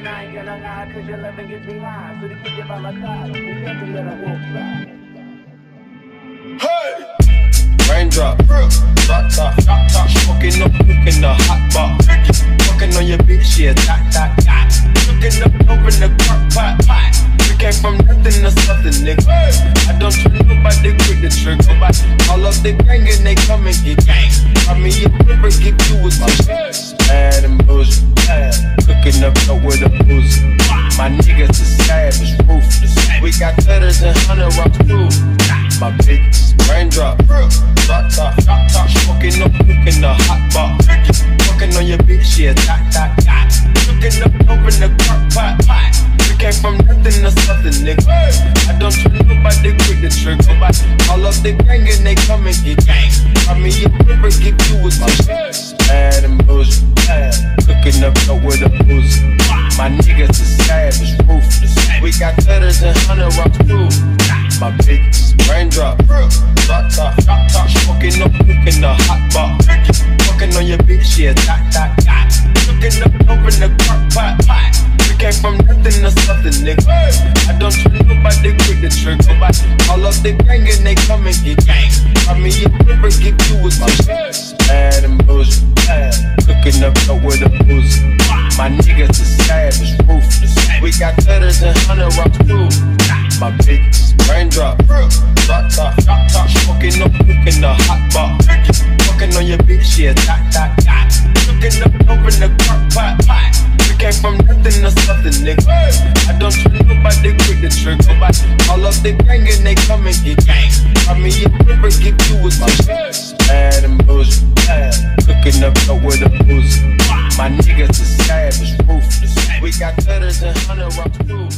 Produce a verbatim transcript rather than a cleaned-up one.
nine ka na nga, cause you're living in behind. So di kita pamatay, hindi ka na walk back. Hey! Raindrop, drop top, drop top, smoking up, cooking the hot bar. Fucking on your bitch, yeah, dot, dot, dot. Cooking up, open the crock pot, pot. We came from nothing to something, nigga. I don't trust nobody, quick the trigger. All of the gang and they come and get gang. I mean, you never get you with my shit. Bad and bullshit, bad. Cooking up dope with a boozy. My niggas are savage, ruthless. We got letters and hundred rocks too. My bitches, raindrop, drop top, drop top, smoking up, cooking the hot bar. Fucking on your bitch, yeah, dot, dot, dot. Cooking up, open the crock pot, pot. We came from nothing to something, nigga. I don't trust nobody, quick the trigger. All of the gang and they come and get gang. I mean, you never get you with my shit. Bad and bullshit, bad. Cooking up dope with a boozy. My niggas are savage, ruthless. We got letters and hundred rocks too. My bitches, raindrop, drop top, drop top, smoking up, cooking the hot bar. Fucking on your bitch, yeah, dot, dot, dot. Cooking up, open the crock pot, pot. We came from nothing to something, nigga. I don't trust nobody, quick the trigger. All of the gang and they come and get gang. I mean, you never get you with my shit. Bad and bullshit, bad. Cooking up dope with a boozy. My niggas are savage, ruthless. We got letters and hundred rocks too. My bitches, raindrop, drop top, drop top, smoking up, cooking the hot bar. Fucking on your bitch, yeah, dot, dot, dot. Cooking up, open the crock pot, pot. We came from nothing to something, nigga. I don't trust nobody, quick the trigger. All of the gang and they come and get gang. I mean, you never get you with my shit. Bad and bullshit, bad. Cooking up dope with a boozy. My niggas are savage, ruthless. We got letters and hundred rocks too.